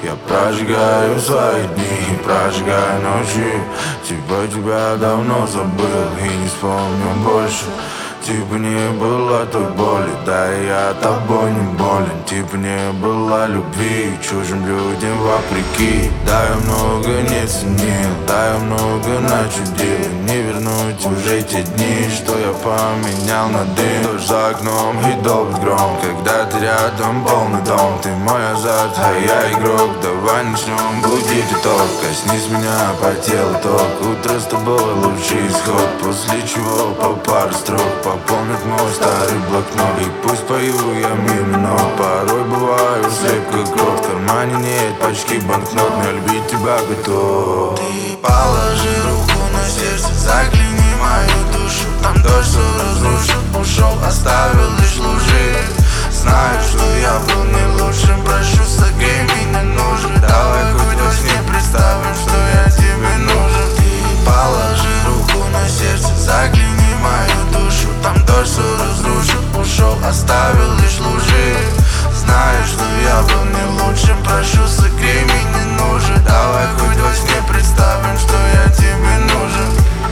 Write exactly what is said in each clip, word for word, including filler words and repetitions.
Я прожигаю свои дни, прожигаю ночи. Типа тебя давно забыл и не вспомню больше. Типа не было той боли, да и я тобой не болен. Типа не было любви чужим людям вопреки. Да, я много не ценил, да, я много начудил. Не вернуть уже те дни, что я поменял на дым. Дождь за окном и долбит гром, когда ты рядом, полный дом. Ты мой азарт, а я игрок. Давай начнем будить итог. Коснись меня по телу ток. Утро с тобой лучший исход. После чего по пару строк пополнит мой старый блокнот. И пусть пою я мимо ног. Порой бываю слеп как крот. В кармане нет пачки банкнот, но любить тебя готов. Ты положи руку на сердце, загляни в мою душу. Там дождь все разрушил, ушел, оставил лишь лужи. Знаю, что я был не лучшим, прошу, согрей меня нужен. Давай хоть во сне представим, что я тебе нужен. Ты положи руку на сердце, загляни в мою душу. Там дождь все разрушил, ушел, оставил лишь лужи. Знаю, что я был не лучшим, прошу, согрей меня нужен. Давай хоть во сне представим, что я тебе нужен.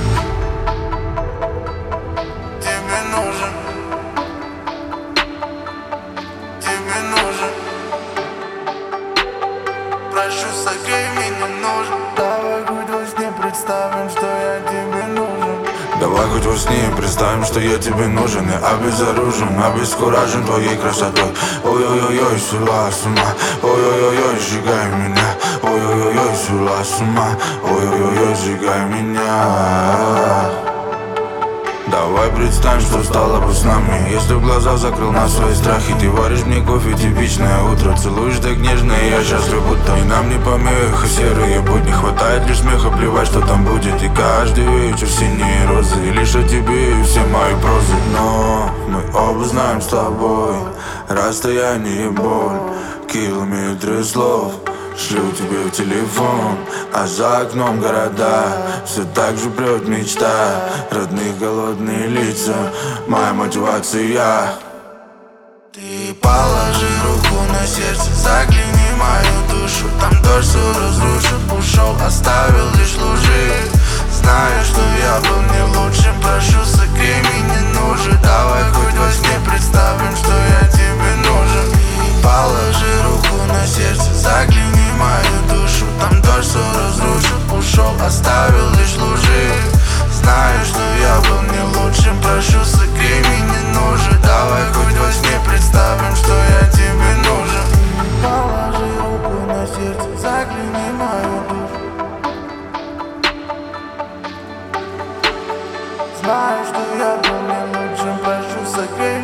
Тебе нужен. Тебе нужен. Прошу, согрей меня нужен. Давай хоть во сне представим, что я тебе нужен. Давай хоть во сне представим, что я тебе нужен. Я обезоружен, обескуражен твоей красотой. Ой-ой-ой, свела с ума. Ой-ой-ой, сжигай меня. Ой-ой-ой, свела с ума. Ой-ой-ой, сжигай меня. Давай представим, что стало бы с нами, если в глаза закрыл на свои страхи. Ты варишь мне кофе, типичное утро. Целуешь так нежно, и я счастлив будто. И нам не помеха серые будни. Хватает лишь смеха, плевать, что там будет. И каждый вечер синие розы. И лишь о тебе и все мои прозы. Но мы оба знаем с тобой расстояние и боль, километры слов шлю тебе в телефон, а за окном города все так же прет мечта. Родных голодные лица, моя мотивация. Ты положи руку на сердце, загляни в мою душу. Там дождь все разрушил, ушел, оставил лишь лужи. Знаю, что я был не лучшим, прошу, согрей меня нужен. Давай хоть во сне представим, что я тебе нужен. Ты положи руку на сердце, загляни в мою душу. Там дождь все разрушил, ушел, оставил лишь лужи. Знаю, что я был не лучшим, прошу, согрей меня нужен. Давай хоть во сне представим, что я тебе нужен. Положи руку на сердце, загляни в мою душу. Знаю, что я был не лучшим, прошу, согрей